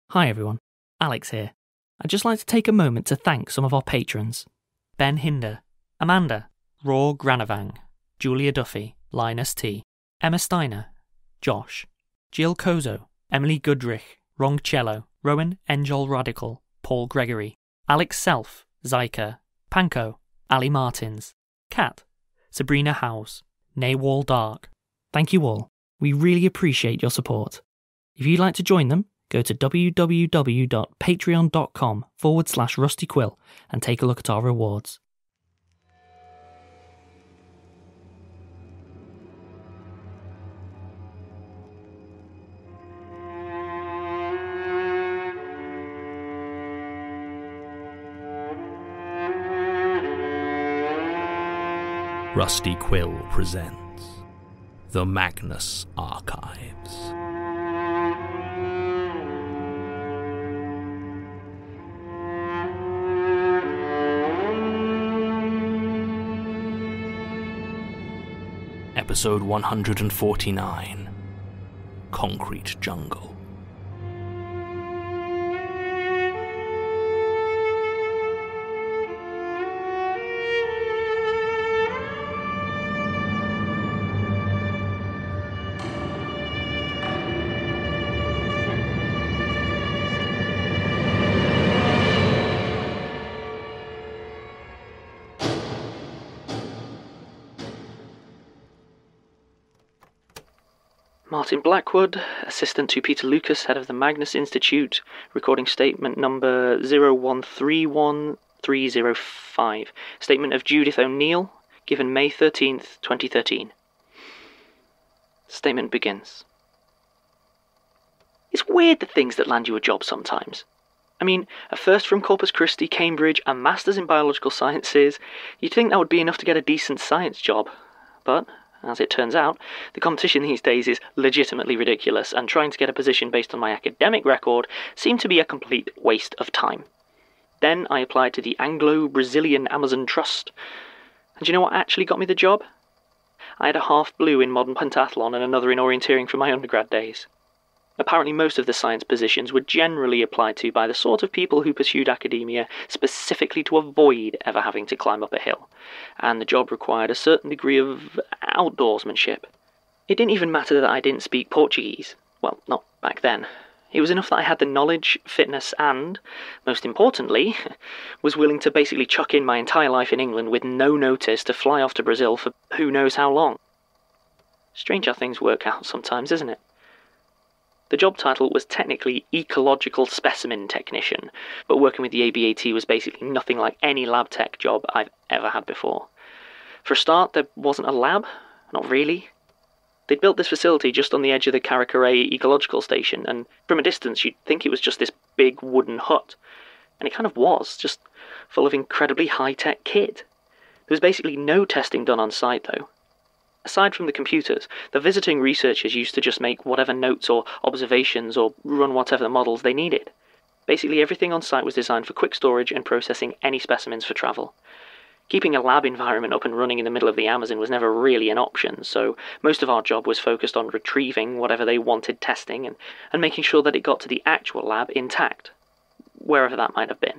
Hi everyone, Alex here. I'd just like to take a moment to thank some of our patrons. Ben Hinder, Amanda, Raw Granavang, Julia Duffy, Linus T, Emma Steiner, Josh, Jill Kozo, Emily Goodrich, Rong Cello, Rowan Engel Radical, Paul Gregory, Alex Self, Zyka, Panko, Ali Martins, Kat, Sabrina Howes, Naywall Dark. Thank you all. We really appreciate your support. If you'd like to join them, go to www.patreon.com/rustyquill and take a look at our rewards. Rusty Quill presents The Magnus Archives. Episode 149, Concrete Jungle. Martin Blackwood, assistant to Peter Lucas, head of the Magnus Institute, recording statement number 0131305. Statement of Judith O'Neill, given May 13th, 2013. Statement begins. It's weird the things that land you a job sometimes. I mean, a first from Corpus Christi, Cambridge, a master's in biological sciences. You'd think that would be enough to get a decent science job. But as it turns out, the competition these days is legitimately ridiculous, and trying to get a position based on my academic record seemed to be a complete waste of time. Then I applied to the Anglo-Brazilian Amazon Trust. And do you know what actually got me the job? I had a half blue in modern pentathlon and another in orienteering from my undergrad days. Apparently most of the science positions were generally applied to by the sort of people who pursued academia specifically to avoid ever having to climb up a hill, and the job required a certain degree of outdoorsmanship. It didn't even matter that I didn't speak Portuguese. Well, not back then. It was enough that I had the knowledge, fitness, and, most importantly, was willing to basically chuck in my entire life in England with no notice to fly off to Brazil for who knows how long. Strange how things work out sometimes, isn't it? The job title was technically Ecological Specimen Technician, but working with the ABAT was basically nothing like any lab tech job I've ever had before. For a start, there wasn't a lab. Not really. They'd built this facility just on the edge of the Caracaray Ecological Station, and from a distance you'd think it was just this big wooden hut. And it kind of was, just full of incredibly high-tech kit. There was basically no testing done on site, though. Aside from the computers, the visiting researchers used to just make whatever notes or observations or run whatever the models they needed. Basically everything on site was designed for quick storage and processing any specimens for travel. Keeping a lab environment up and running in the middle of the Amazon was never really an option, so most of our job was focused on retrieving whatever they wanted testing and making sure that it got to the actual lab intact, wherever that might have been.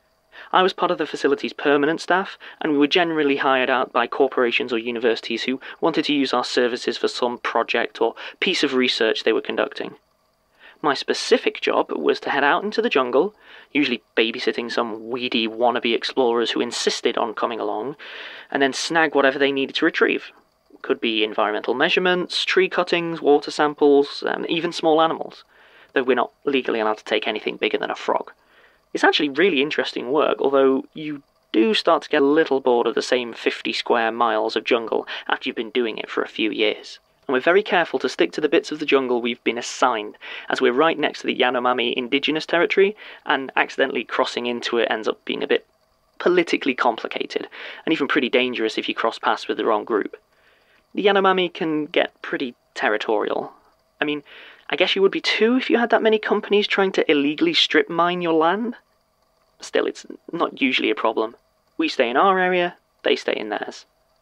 I was part of the facility's permanent staff, and we were generally hired out by corporations or universities who wanted to use our services for some project or piece of research they were conducting. My specific job was to head out into the jungle, usually babysitting some weedy wannabe explorers who insisted on coming along, and then snag whatever they needed to retrieve. Could be environmental measurements, tree cuttings, water samples, even small animals, though we're not legally allowed to take anything bigger than a frog. It's actually really interesting work, although you do start to get a little bored of the same 50 square miles of jungle after you've been doing it for a few years. And we're very careful to stick to the bits of the jungle we've been assigned, as we're right next to the Yanomami indigenous territory, and accidentally crossing into it ends up being a bit politically complicated, and even pretty dangerous if you cross paths with the wrong group. The Yanomami can get pretty territorial. I mean, I guess you would be too if you had that many companies trying to illegally strip mine your land. Still, it's not usually a problem. We stay in our area, they stay in theirs.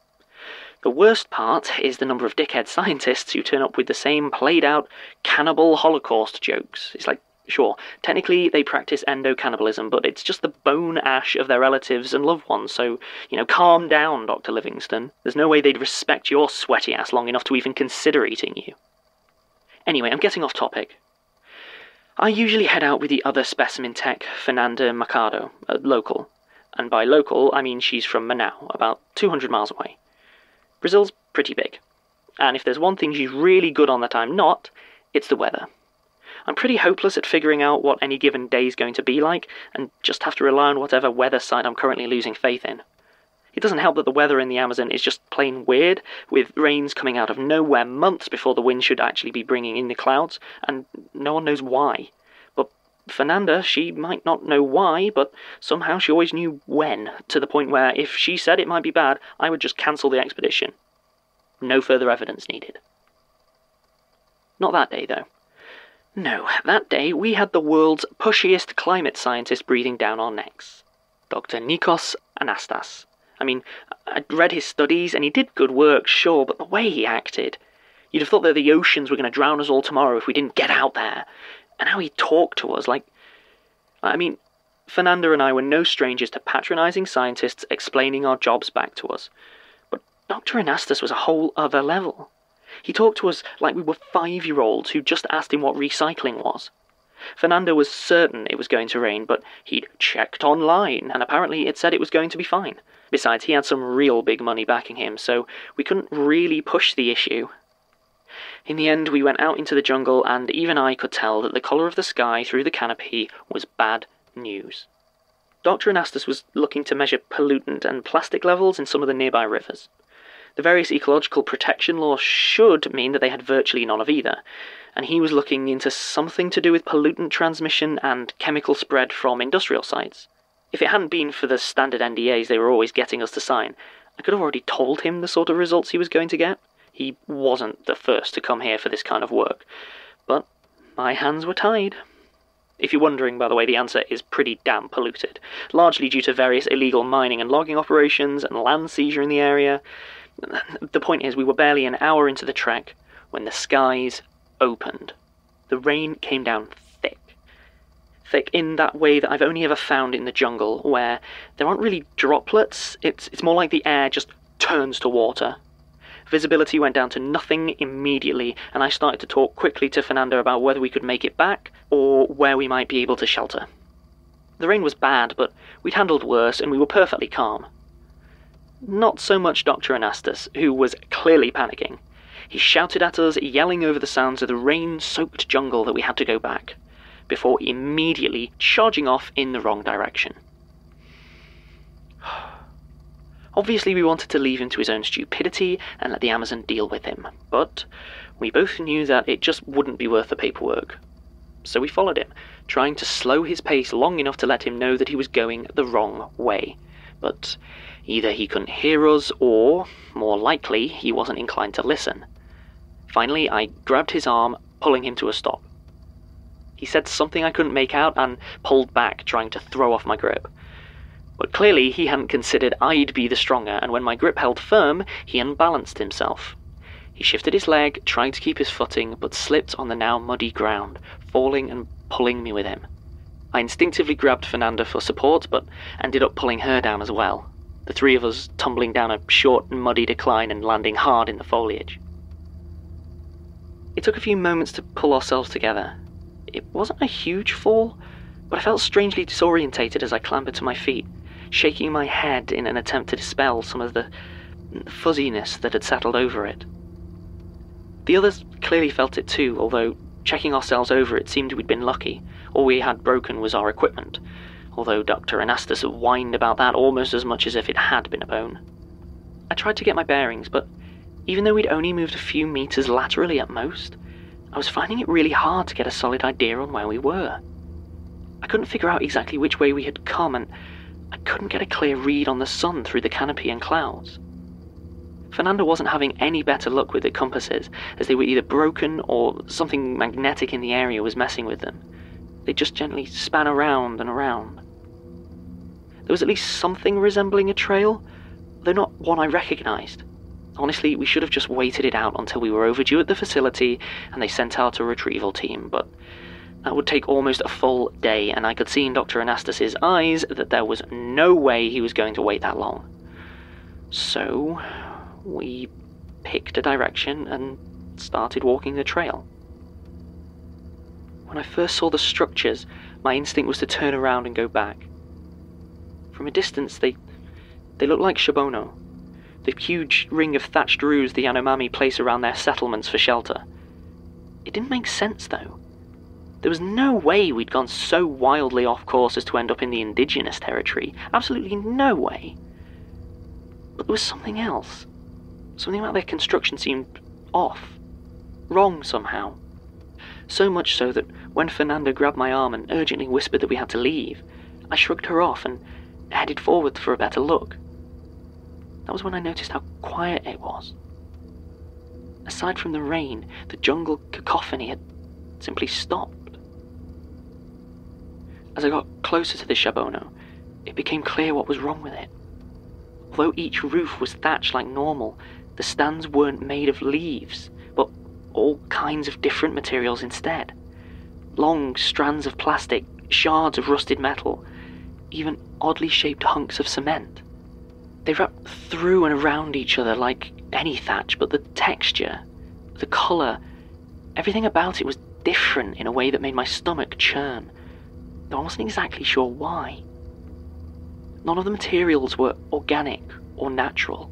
The worst part is the number of dickhead scientists who turn up with the same played-out cannibal Holocaust jokes. It's like Sure, technically they practice endocannibalism, but it's just the bone ash of their relatives and loved ones, so, calm down, Dr. Livingston. There's no way they'd respect your sweaty ass long enough to even consider eating you. Anyway, I'm getting off topic. I usually head out with the other specimen tech, Fernanda Mercado, a local. And by local, I mean she's from Manaus, about 200 miles away. Brazil's pretty big. And if there's one thing she's really good on that I'm not, it's the weather. I'm pretty hopeless at figuring out what any given day is going to be like, and just have to rely on whatever weather site I'm currently losing faith in. It doesn't help that the weather in the Amazon is just plain weird, with rains coming out of nowhere months before the wind should actually be bringing in the clouds, and no one knows why. But Fernanda, she might not know why, but somehow she always knew when, to the point where if she said it might be bad, I would just cancel the expedition. No further evidence needed. Not that day, though. No, that day we had the world's pushiest climate scientist breathing down our necks. Dr. Nikos Anastas. I mean, I'd read his studies and he did good work, sure, but the way he acted. You'd have thought that the oceans were going to drown us all tomorrow if we didn't get out there. And how he talked to us, Fernanda and I were no strangers to patronising scientists explaining our jobs back to us. But Dr. Anastas was a whole other level. He talked to us like we were 5-year-olds who just asked him what recycling was. Fernanda was certain it was going to rain, but he'd checked online, and apparently it said it was going to be fine. Besides, he had some real big money backing him, so we couldn't really push the issue. In the end, we went out into the jungle, and even I could tell that the colour of the sky through the canopy was bad news. Dr. Anastas was looking to measure pollutant and plastic levels in some of the nearby rivers. The various ecological protection laws should mean that they had virtually none of either, and he was looking into something to do with pollutant transmission and chemical spread from industrial sites. If it hadn't been for the standard NDAs they were always getting us to sign, I could have already told him the sort of results he was going to get. He wasn't the first to come here for this kind of work, but my hands were tied. If you're wondering, by the way, the answer is pretty damn polluted, largely due to various illegal mining and logging operations and land seizure in the area. The point is, we were barely an hour into the trek when the skies opened. The rain came down thick. Thick in that way that I've only ever found in the jungle, where there aren't really droplets, it's more like the air just turns to water. Visibility went down to nothing immediately, and I started to talk quickly to Fernanda about whether we could make it back, or where we might be able to shelter. The rain was bad, but we'd handled worse, and we were perfectly calm. Not so much Dr. Anastas, who was clearly panicking. He shouted at us, yelling over the sounds of the rain-soaked jungle that we had to go back, before immediately charging off in the wrong direction. Obviously we wanted to leave him to his own stupidity and let the Amazon deal with him, but we both knew that it just wouldn't be worth the paperwork. So we followed him, trying to slow his pace long enough to let him know that he was going the wrong way. But either he couldn't hear us, or, more likely, he wasn't inclined to listen. Finally, I grabbed his arm, pulling him to a stop. He said something I couldn't make out and pulled back, trying to throw off my grip. But clearly he hadn't considered I'd be the stronger, and when my grip held firm, he unbalanced himself. He shifted his leg, trying to keep his footing, but slipped on the now muddy ground, falling and pulling me with him. I instinctively grabbed Fernanda for support, but ended up pulling her down as well, the three of us tumbling down a short and muddy decline and landing hard in the foliage. It took a few moments to pull ourselves together. It wasn't a huge fall, but I felt strangely disorientated as I clambered to my feet, shaking my head in an attempt to dispel some of the fuzziness that had settled over it. The others clearly felt it too, although checking ourselves over it seemed we'd been lucky. All we had broken was our equipment, although Dr. Anastas whined about that almost as much as if it had been a bone. I tried to get my bearings, but even though we'd only moved a few meters laterally at most, I was finding it really hard to get a solid idea on where we were. I couldn't figure out exactly which way we had come, and I couldn't get a clear read on the sun through the canopy and clouds. Fernanda wasn't having any better luck with the compasses, as they were either broken or something magnetic in the area was messing with them. They just gently span around and around. There was at least something resembling a trail, though not one I recognised. Honestly, we should have just waited it out until we were overdue at the facility and they sent out a retrieval team, but That would take almost a full day, and I could see in Dr. Anastas's eyes that there was no way he was going to wait that long. So, we picked a direction and started walking the trail. When I first saw the structures, my instinct was to turn around and go back. From a distance, they looked like Shabono, the huge ring of thatched roofs the Yanomami place around their settlements for shelter. It didn't make sense, though. There was no way we'd gone so wildly off course as to end up in the indigenous territory. Absolutely no way. But there was something else. Something about their construction seemed off. Wrong somehow. So much so that when Fernanda grabbed my arm and urgently whispered that we had to leave, I shrugged her off and headed forward for a better look. That was when I noticed how quiet it was. Aside from the rain, the jungle cacophony had simply stopped. As I got closer to the Shabono, it became clear what was wrong with it. Although each roof was thatched like normal, the stands weren't made of leaves, but all kinds of different materials instead. Long strands of plastic, shards of rusted metal, even oddly shaped hunks of cement. They wrapped through and around each other like any thatch, but the texture, the colour, everything about it was different in a way that made my stomach churn, though I wasn't exactly sure why. None of the materials were organic or natural.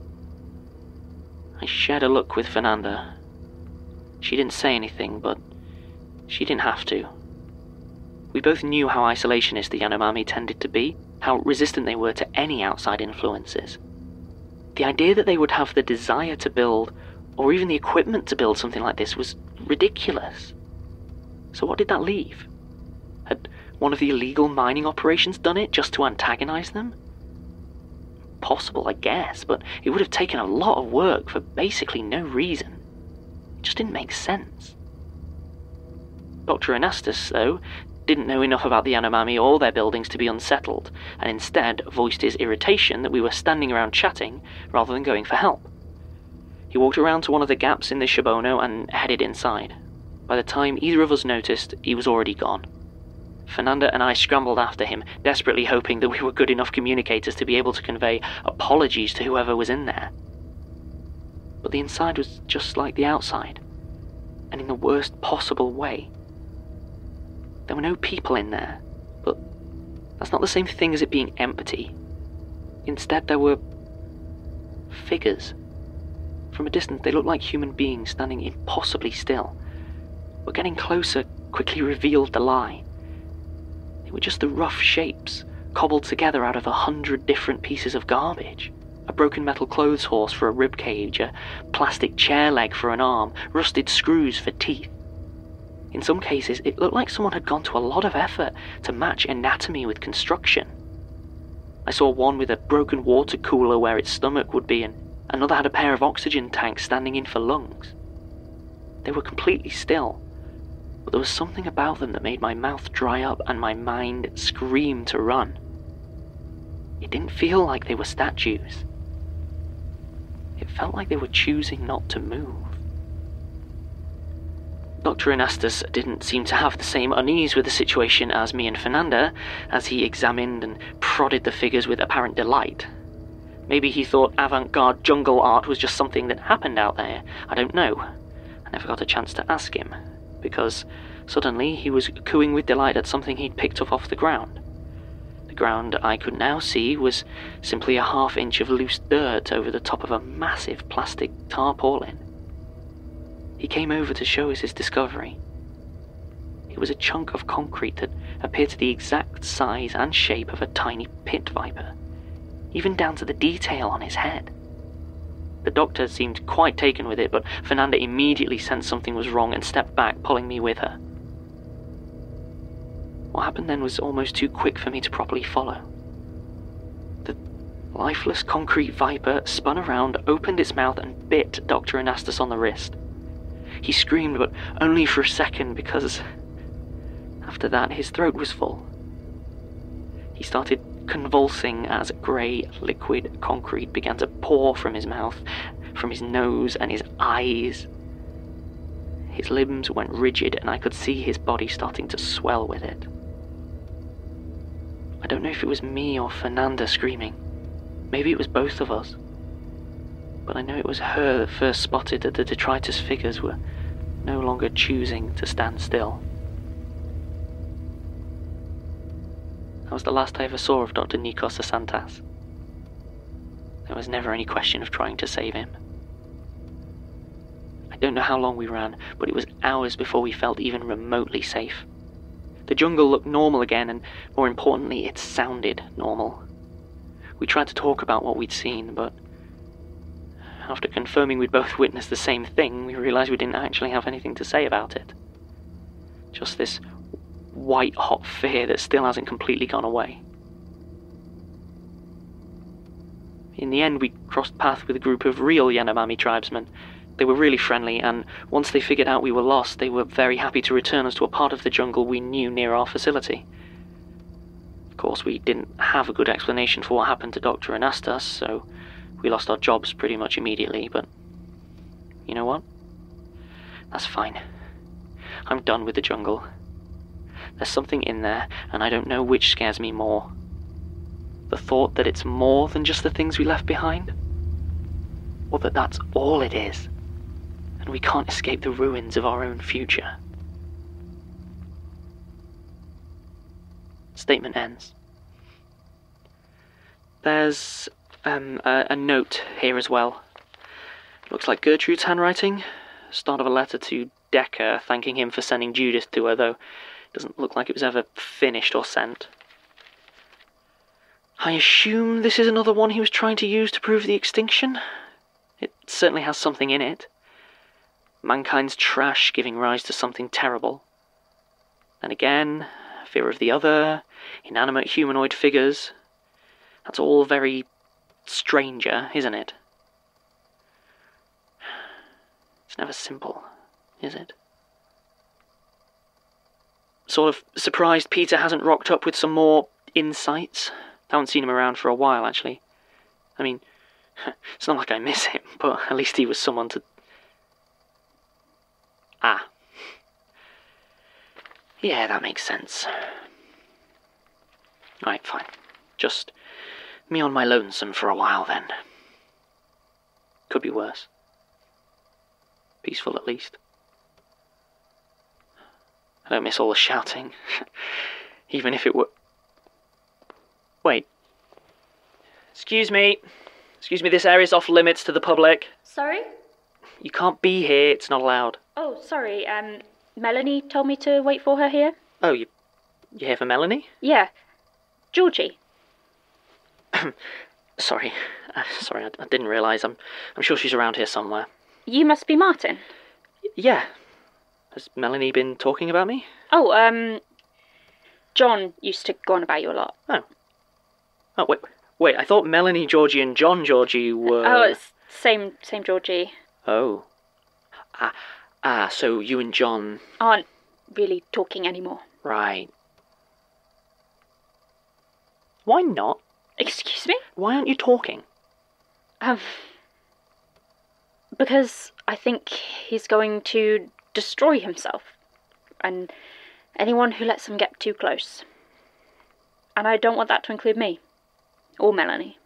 I shared a look with Fernanda. She didn't say anything, but she didn't have to. We both knew how isolationist the Yanomami tended to be, how resistant they were to any outside influences. The idea that they would have the desire to build, or even the equipment to build something like this, was ridiculous. So what did that leave? Had one of the illegal mining operations done it just to antagonize them? Possible, I guess, but it would have taken a lot of work for basically no reason. It just didn't make sense. Dr. Anastas, though, didn't know enough about the Yanomami or their buildings to be unsettled, and instead voiced his irritation that we were standing around chatting rather than going for help. He walked around to one of the gaps in the Shabono and headed inside. By the time either of us noticed, he was already gone. Fernanda and I scrambled after him, desperately hoping that we were good enough communicators to be able to convey apologies to whoever was in there. But the inside was just like the outside, and in the worst possible way. There were no people in there, but that's not the same thing as it being empty. Instead, there were figures. From a distance, they looked like human beings standing impossibly still. But getting closer quickly revealed the lie. They were just the rough shapes, cobbled together out of 100 different pieces of garbage. A broken metal clothes horse for a rib cage, a plastic chair leg for an arm, rusted screws for teeth. In some cases, it looked like someone had gone to a lot of effort to match anatomy with construction. I saw one with a broken water cooler where its stomach would be, and another had a pair of oxygen tanks standing in for lungs. They were completely still, but there was something about them that made my mouth dry up and my mind scream to run. It didn't feel like they were statues. It felt like they were choosing not to move. Dr. Anastas didn't seem to have the same unease with the situation as me and Fernanda, as he examined and prodded the figures with apparent delight. Maybe he thought avant-garde jungle art was just something that happened out there. I don't know. I never got a chance to ask him, because suddenly he was cooing with delight at something he'd picked up off the ground. The ground, I could now see, was simply a half-inch of loose dirt over the top of a massive plastic tarpaulin. He came over to show us his discovery. It was a chunk of concrete that appeared to the exact size and shape of a tiny pit viper, even down to the detail on his head. The doctor seemed quite taken with it, but Fernanda immediately sensed something was wrong and stepped back, pulling me with her. What happened then was almost too quick for me to properly follow. The lifeless concrete viper spun around, opened its mouth, and bit Dr. Anastas on the wrist. He screamed, but only for a second, because after that his throat was full. He started convulsing as grey liquid concrete began to pour from his mouth, from his nose and his eyes. His limbs went rigid and I could see his body starting to swell with it. I don't know if it was me or Fernanda screaming. Maybe it was both of us. But I know it was her that first spotted that the detritus figures were no longer choosing to stand still. That was the last I ever saw of Dr. Nikos Asantas. There was never any question of trying to save him. I don't know how long we ran, but it was hours before we felt even remotely safe. The jungle looked normal again, and more importantly, it sounded normal. We tried to talk about what we'd seen, but after confirming we'd both witnessed the same thing, we realized we didn't actually have anything to say about it. Just this white-hot fear that still hasn't completely gone away. In the end, we crossed paths with a group of real Yanomami tribesmen. They were really friendly, and once they figured out we were lost, they were very happy to return us to a part of the jungle we knew near our facility. Of course, we didn't have a good explanation for what happened to Dr. Anastas, so we lost our jobs pretty much immediately, but you know what? That's fine. I'm done with the jungle. There's something in there, and I don't know which scares me more. The thought that it's more than just the things we left behind, or that that's all it is, and we can't escape the ruins of our own future. Statement ends. There's a note here as well. Looks like Gertrude's handwriting. Start of a letter to Decker thanking him for sending Judith to her, though it doesn't look like it was ever finished or sent. I assume this is another one he was trying to use to prove the extinction. It certainly has something in it. Mankind's trash giving rise to something terrible. And again, fear of the other, inanimate humanoid figures. That's all very stranger, isn't it? It's never simple, is it? Sort of surprised Peter hasn't rocked up with some more insights. Haven't seen him around for a while, actually. I mean, it's not like I miss him, but at least he was someone to... Ah. Yeah, that makes sense. Right, fine. Just me on my lonesome for a while, then. Could be worse. Peaceful, at least. I don't miss all the shouting. Even if it were... Wait. Excuse me, this area's off limits to the public. Sorry? You can't be here, it's not allowed. Oh, sorry, Melanie told me to wait for her here. Oh, you here for Melanie? Yeah. Georgie. Sorry, I didn't realise. I'm sure she's around here somewhere. You must be Martin. Yeah. Has Melanie been talking about me? Oh, John used to go on about you a lot. Oh, wait, I thought Melanie Georgie and John Georgie were... Oh, it's same Georgie. Oh. So you and John... aren't really talking anymore. Right. Why not? Excuse me? Why aren't you talking? Because I think he's going to destroy himself. And anyone who lets him get too close. And I don't want that to include me. Or Melanie.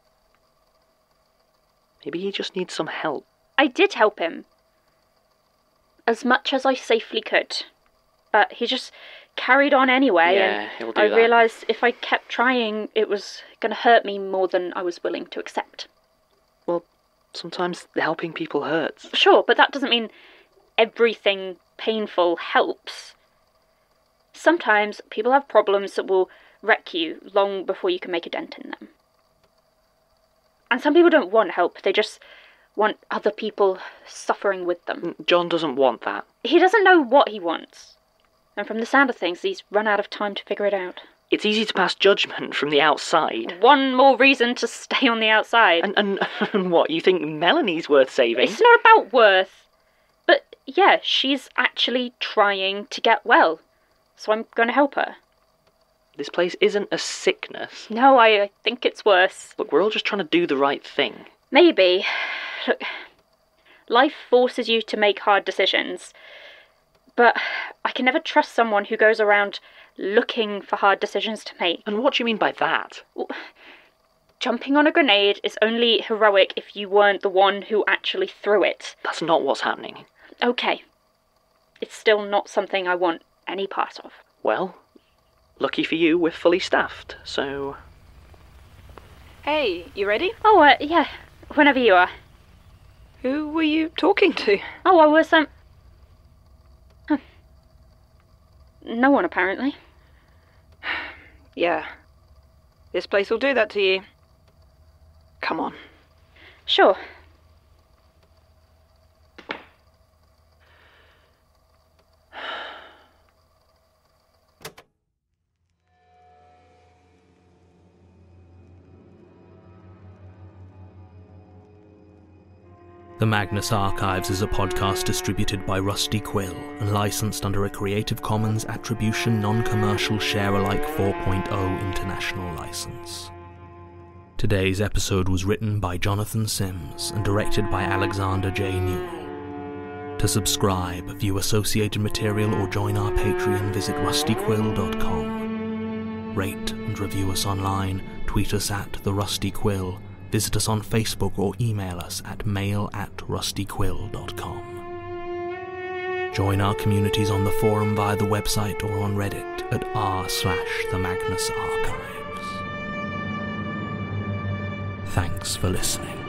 Maybe he just needs some help. I did help him. As much as I safely could. But he just carried on anyway. Yeah, he'll do I that. realised if I kept trying, it was going to hurt me more than I was willing to accept. Well, sometimes helping people hurts. Sure, but that doesn't mean everything painful helps. Sometimes people have problems that will wreck you long before you can make a dent in them. And some people don't want help, they just want other people suffering with them. John doesn't want that. He doesn't know what he wants. And from the sound of things, he's run out of time to figure it out. It's easy to pass judgment from the outside. One more reason to stay on the outside. And what, you think Melanie's worth saving? It's not about worth. But yeah, she's actually trying to get well. So I'm going to help her. This place isn't a sickness. No, I think it's worse. Look, we're all just trying to do the right thing. Maybe. Look, life forces you to make hard decisions. but I can never trust someone who goes around looking for hard decisions to make. And what do you mean by that? Well, jumping on a grenade is only heroic if you weren't the one who actually threw it. That's not what's happening. Okay. It's still not something I want any part of. Well, lucky for you, we're fully staffed, so... Hey, you ready? Oh, yeah. Whenever you are. Who were you talking to? Oh, I was, No one, apparently. Yeah. This place will do that to you. Come on. Sure. The Magnus Archives is a podcast distributed by Rusty Quill and licensed under a Creative Commons Attribution Non-Commercial Share-alike 4.0 international license. Today's episode was written by Jonathan Sims and directed by Alexander J. Newell. To subscribe, view associated material or join our Patreon, visit rustyquill.com. Rate and review us online, tweet us at The Rusty Quill, visit us on Facebook or email us at mail@rustyquill.com. Join our communities on the forum via the website or on Reddit at r/The Magnus Archives. Thanks for listening.